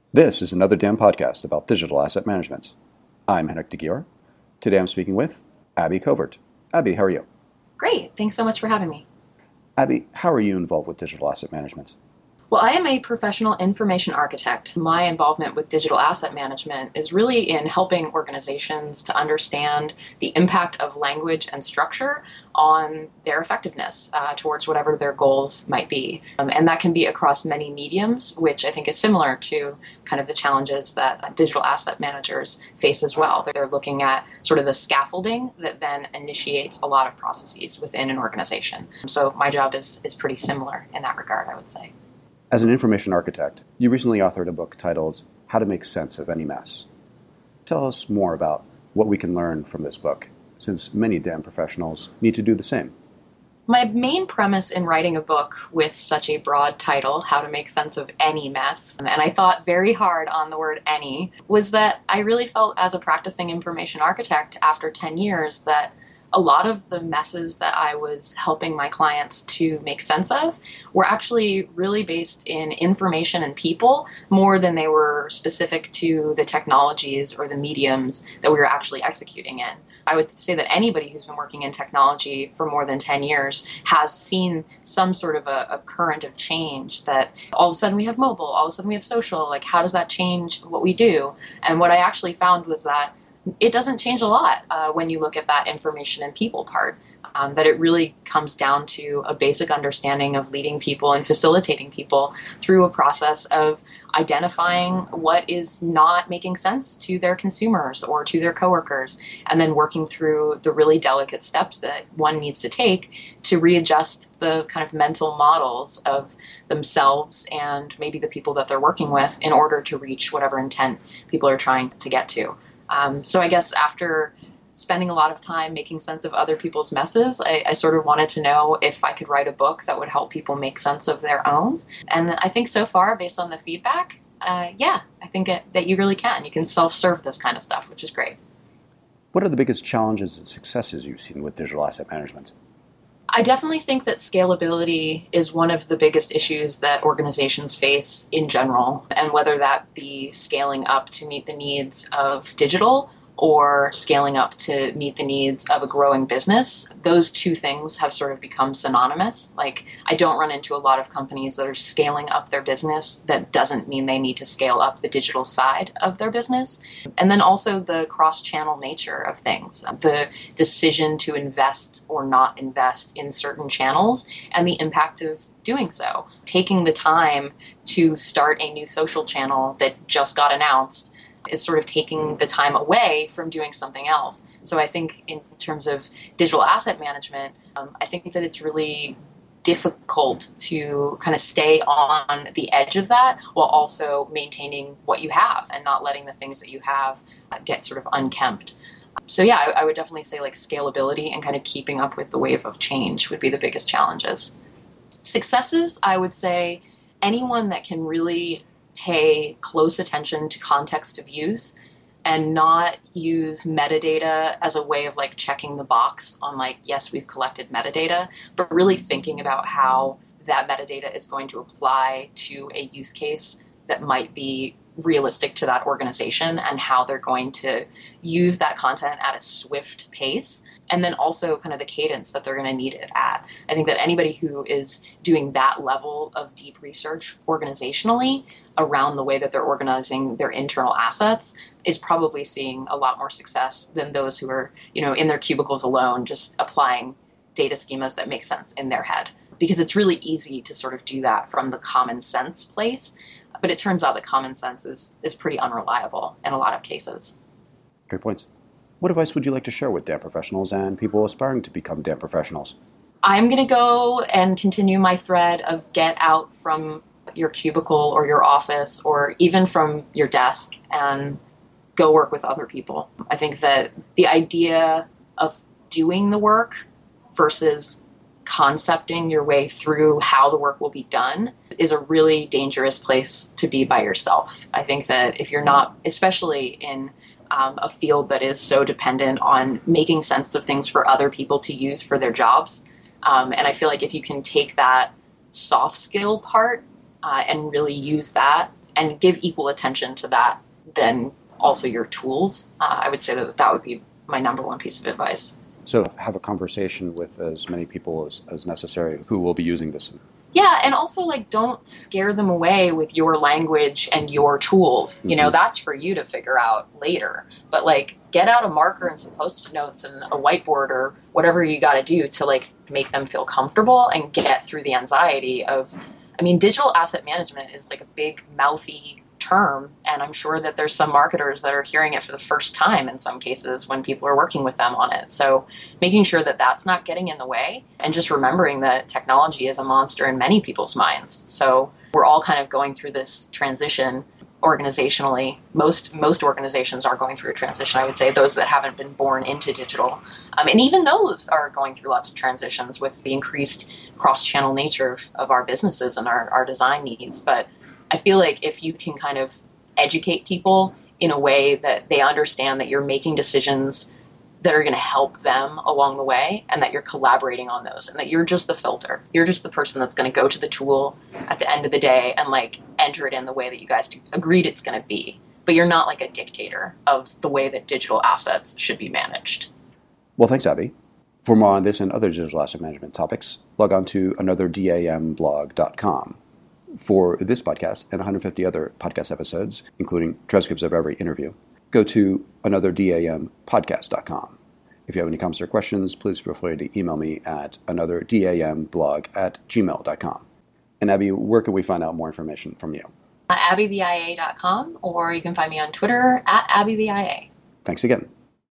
This is another DAM podcast about digital asset management. I'm Henrik de Gior. Today I'm speaking with Abby Covert. Abby, how are you? Great. Thanks so much for having me. Abby, how are you involved with digital asset management? Well, I am a professional information architect. My involvement with digital asset management is really in helping organizations to understand the impact of language and structure on their effectiveness towards whatever their goals might be. And that can be across many mediums, which I think is similar to kind of the challenges that digital asset managers face as well. They're looking at sort of the scaffolding that then initiates a lot of processes within an organization. So my job is pretty similar in that regard, I would say. As an information architect, you recently authored a book titled How to Make Sense of Any Mess. Tell us more about what we can learn from this book, since many DAM professionals need to do the same. My main premise in writing a book with such a broad title, How to Make Sense of Any Mess, and I thought very hard on the word any, was that I really felt as a practicing information architect after 10 years that a lot of the messes that I was helping my clients to make sense of were actually really based in information and people more than they were specific to the technologies or the mediums that we were actually executing in. I would say that anybody who's been working in technology for more than 10 years has seen some sort of a current of change that all of a sudden we have mobile, all of a sudden we have social, like how does that change what we do? And what I actually found was that it doesn't change a lot when you look at that information and people part, that it really comes down to a basic understanding of leading people and facilitating people through a process of identifying what is not making sense to their consumers or to their coworkers, and then working through the really delicate steps that one needs to take to readjust the kind of mental models of themselves and maybe the people that they're working with in order to reach whatever intent people are trying to get to. So I guess after spending a lot of time making sense of other people's messes, I sort of wanted to know if I could write a book that would help people make sense of their own. And I think so far, based on the feedback, I think that you really can. You can self-serve this kind of stuff, which is great. What are the biggest challenges and successes you've seen with digital asset management? I definitely think that scalability is one of the biggest issues that organizations face in general, and whether that be scaling up to meet the needs of digital or scaling up to meet the needs of a growing business, those two things have sort of become synonymous. Like, I don't run into a lot of companies that are scaling up their business. That doesn't mean they need to scale up the digital side of their business. And then also the cross-channel nature of things, the decision to invest or not invest in certain channels and the impact of doing so. Taking the time to start a new social channel that just got announced is sort of taking the time away from doing something else. So I think in terms of digital asset management, I think that it's really difficult to kind of stay on the edge of that while also maintaining what you have and not letting the things that you have get sort of unkempt. So yeah, I would definitely say like scalability and kind of keeping up with the wave of change would be the biggest challenges. Successes, I would say anyone that can really pay close attention to context of use and not use metadata as a way of like checking the box on like, yes, we've collected metadata, but really thinking about how that metadata is going to apply to a use case that might be realistic to that organization and how they're going to use that content at a swift pace. And then also kind of the cadence that they're going to need it at. I think that anybody who is doing that level of deep research organizationally around the way that they're organizing their internal assets is probably seeing a lot more success than those who are, in their cubicles alone, just applying data schemas that make sense in their head. Because it's really easy to sort of do that from the common sense place. But it turns out that common sense is pretty unreliable in a lot of cases. Great points. What advice would you like to share with DAM professionals and people aspiring to become DAM professionals? I'm going to go and continue my thread of get out from your cubicle or your office or even from your desk and go work with other people. I think that the idea of doing the work versus concepting your way through how the work will be done is a really dangerous place to be by yourself. I think that if you're not, especially in a field that is so dependent on making sense of things for other people to use for their jobs, and I feel like if you can take that soft skill part and really use that and give equal attention to that than also your tools. I would say that would be my number one piece of advice. So have a conversation with as many people as necessary who will be using this. Yeah, and also don't scare them away with your language and your tools. That's for you to figure out later. But get out a marker and some Post-it notes and a whiteboard or whatever you got to do to make them feel comfortable and get through the anxiety of, digital asset management is a big mouthy term, and I'm sure that there's some marketers that are hearing it for the first time in some cases when people are working with them on it. So making sure that that's not getting in the way, and just remembering that technology is a monster in many people's minds. So we're all kind of going through this transition organizationally. Most organizations are going through a transition, I would say, those that haven't been born into digital. And even those are going through lots of transitions with the increased cross-channel nature of our businesses and our design needs. But I feel like if you can kind of educate people in a way that they understand that you're making decisions that are going to help them along the way, and that you're collaborating on those, and that you're just the filter. You're just the person that's going to go to the tool at the end of the day and enter it in the way that you guys agreed it's going to be. But you're not a dictator of the way that digital assets should be managed. Well, thanks, Abby. For more on this and other digital asset management topics, log on to another-damblog.com. For this podcast and 150 other podcast episodes, including transcripts of every interview, go to anotherdampodcast.com. If you have any comments or questions, please feel free to email me at anotherDAMblog@gmail.com. And Abby, where can we find out more information from you? abbytheia.com, or you can find me on Twitter @abbytheia. Thanks again.